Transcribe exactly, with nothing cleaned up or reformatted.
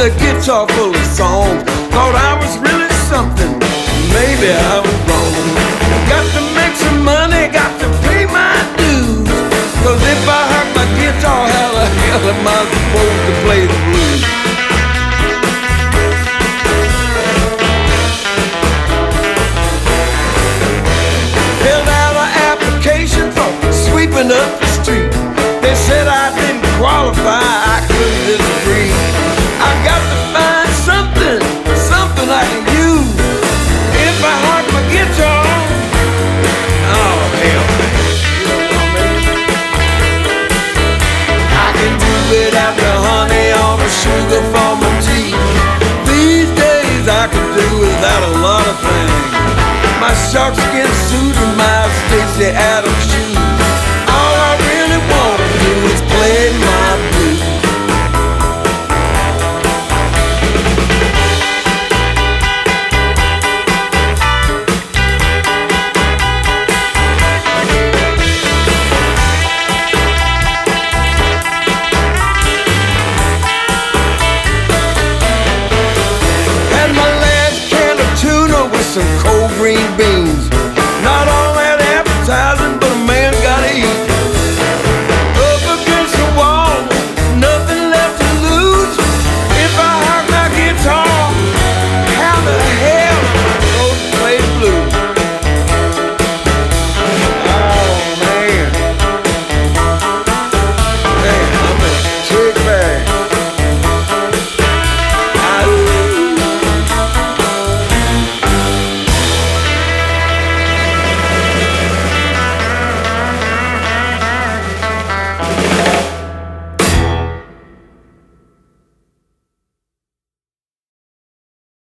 a guitar full of songs. Thought I was really something, maybe I was wrong. Got to make some money, got to pay my dues. Cause if I hurt my guitar, how the hell am I supposed to play the blues? Filled out an application for sweeping up the street. They said I didn't qualify, I couldn't disagree. I got to find something, something I can use. If I hurt my guitar, oh hell, you know what I mean? I can do without the honey or the sugar for my tea. These days I can do without a lot of things. My shark skin suit and my Stacey Adams